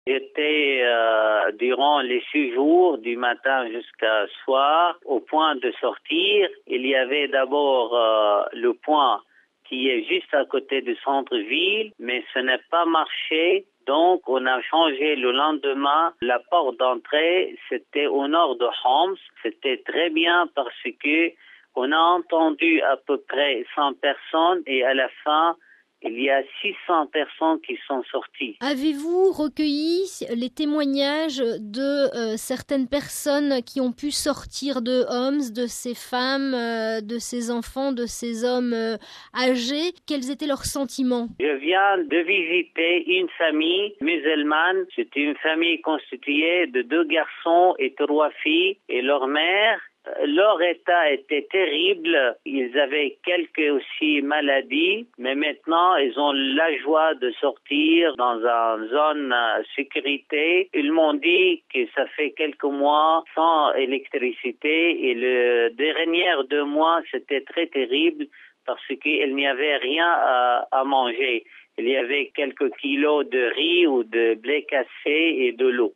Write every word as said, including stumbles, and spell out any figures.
J'étais euh, durant les six jours, du matin jusqu'à soir, au point de sortir. Il y avait d'abord euh, le point qui est juste à côté du centre-ville, mais ce n'est pas marché. Donc, on a changé le lendemain. La porte d'entrée, c'était au nord de Homs. C'était très bien parce que on a entendu à peu près cent personnes et à la fin, il y a six cents personnes qui sont sorties. Avez-vous recueilli les témoignages de euh, certaines personnes qui ont pu sortir de Homs, de ces femmes, euh, de ces enfants, de ces hommes euh, âgés? Quels étaient leurs sentiments? Je viens de visiter une famille musulmane. C'est une famille constituée de deux garçons et trois filles et leur mère. Leur état était terrible. Ils avaient quelques aussi maladies, mais maintenant ils ont la joie de sortir dans une zone sécurité. Ils m'ont dit que ça fait quelques mois sans électricité et le dernier deux mois c'était très terrible parce qu'il n'y avait rien à, à manger. Il y avait quelques kilos de riz ou de blé cassé et de l'eau.